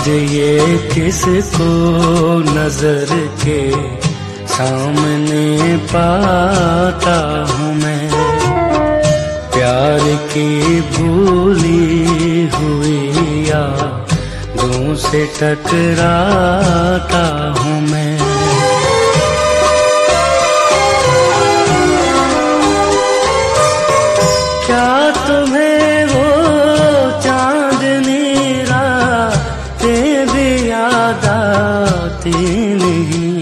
आज ये किसको नजर के सामने पाता हूँ मैं, प्यार की भूली हुई यादों से टकराता हूँ मैं। क्या तुम्हें वो चांदनी रातें भी याद आती नहीं?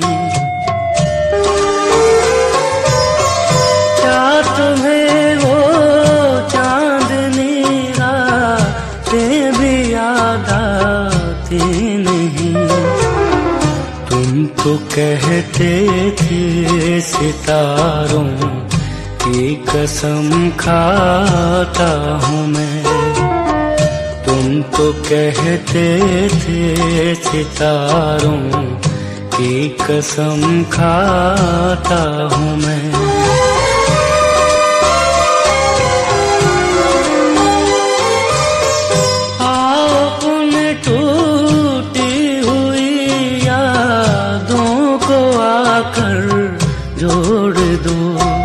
क्या तुम्हें वो चांदनी रातें भी याद आती नहीं? तुम तो कहते थे सितारों की कसम खाता हूँ मैं, तुम तो कहते थे सितारों की कसम खाता हूँ मैं। आओ उन टूटी हुई यादों को आकर जोड़ दो,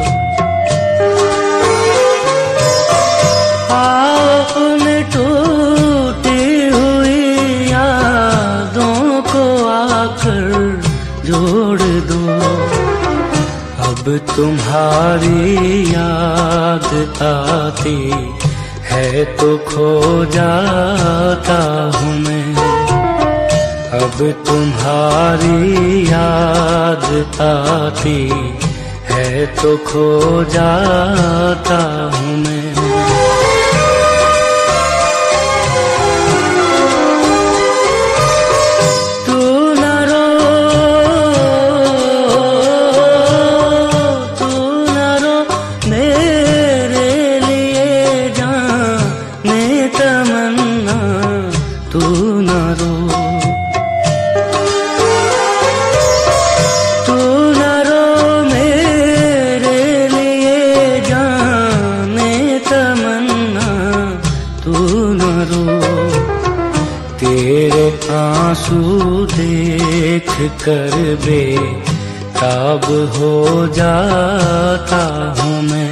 जोड़ दो। अब तुम्हारी याद आती है तो खो जाता हूँ मैं, अब तुम्हारी याद आती है तो खो जाता हूँ मैं। तू न रो, तू न रो मेरे लिए जाने तमन्ना, तू न रो। तेरे आंसू देख कर बेताब हो जाता हूँ मैं,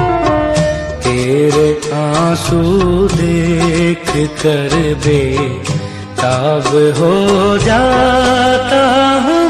तेरे आंसू देख कर बेताब हो जाता हूँ।